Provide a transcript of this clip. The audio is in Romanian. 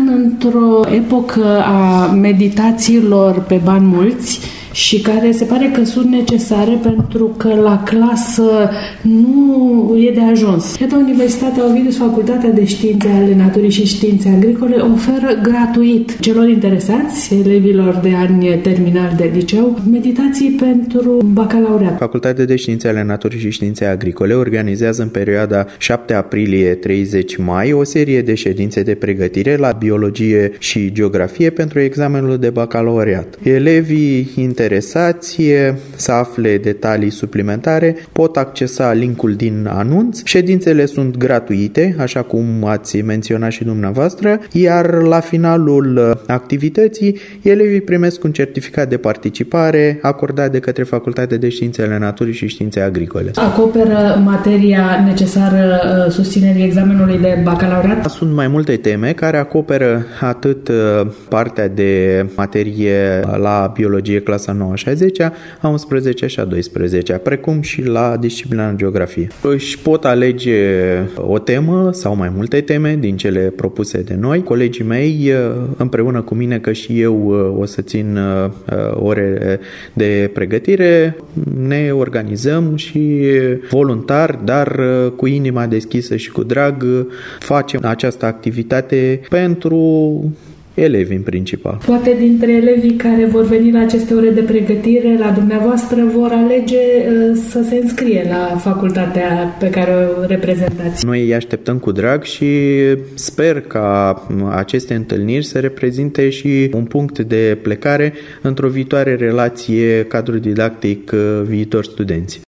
într-o epocă a meditațiilor pe bani mulți și care se pare că sunt necesare pentru că la clasă nu e de ajuns. Iată, Universitatea Ovidius, Facultatea de Științe ale Naturii și Științe Agricole oferă gratuit celor interesați, elevilor de ani terminali de liceu, meditații pentru bacalaureat. Facultatea de Științe ale Naturii și Științe Agricole organizează în perioada 7 aprilie-30 mai o serie de ședințe de pregătire la biologie și geografie pentru examenul de bacalaureat. Elevii interesați să afle detalii suplimentare pot accesa linkul din anunț. Ședințele sunt gratuite, așa cum ați menționat și dumneavoastră, iar la finalul activității elevii primesc un certificat de participare acordat de către Facultatea de Științe ale Naturii și Științe Agricole. Acoperă materia necesară susținerii examenului de bacalaureat? Sunt mai multe teme care acoperă atât partea de materie la biologie clasa 9 și a 10-a, a 11-a și a 12-a, precum și la disciplina geografie. Își pot alege o temă sau mai multe teme din cele propuse de noi. Colegii mei, împreună cu mine, că și eu o să țin ore de pregătire, ne organizăm și voluntar, dar cu inima deschisă și cu drag, facem această activitate pentru elevi în principal. Poate dintre elevii care vor veni la aceste ore de pregătire la dumneavoastră vor alege să se înscrie la facultatea pe care o reprezentați. Noi îi așteptăm cu drag și sper ca aceste întâlniri să reprezinte și un punct de plecare într-o viitoare relație cadru didactic viitor studenți.